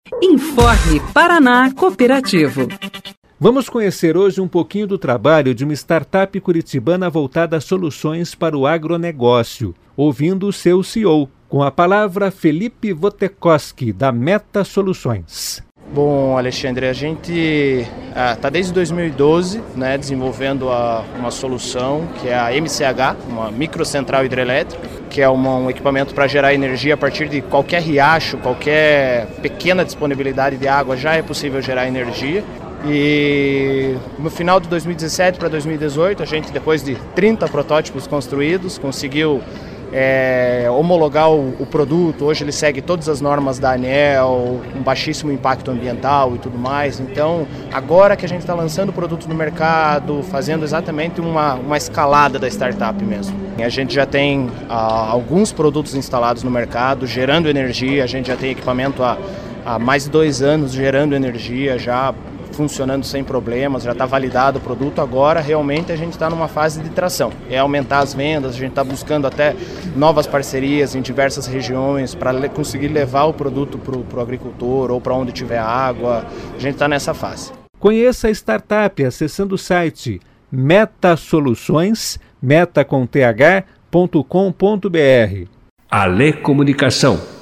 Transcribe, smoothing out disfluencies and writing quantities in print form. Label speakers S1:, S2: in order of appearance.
S1: Informe Paraná Cooperativo.
S2: Vamos conhecer hoje um pouquinho do trabalho de uma startup curitibana voltada a soluções para o agronegócio, ouvindo o seu CEO. Com a palavra, Felipe Votekoski, da Meta Soluções.
S3: Bom, Alexandre, a gente está desde 2012 desenvolvendo uma solução que é a MCH, uma microcentral hidrelétrica, que é um equipamento para gerar energia a partir de qualquer riacho, qualquer pequena disponibilidade de água, já é possível gerar energia. E no final de 2017 para 2018, a gente, depois de 30 protótipos construídos, conseguiu homologar o produto. Hoje ele segue todas as normas da ANEEL, com baixíssimo impacto ambiental e tudo mais. Então, agora que a gente está lançando o produto no mercado, fazendo exatamente uma escalada da startup mesmo. A gente já tem alguns produtos instalados no mercado, gerando energia. A gente já tem equipamento há mais de 2 anos gerando energia, já funcionando sem problemas, já está validado o produto. Agora realmente a gente está numa fase de tração, é aumentar as vendas, a gente está buscando até novas parcerias em diversas regiões para conseguir levar o produto para o agricultor ou para onde tiver água. A gente está nessa fase.
S2: Conheça a startup acessando o site metasoluções, meta com th.com.br.
S4: Ale Comunicação.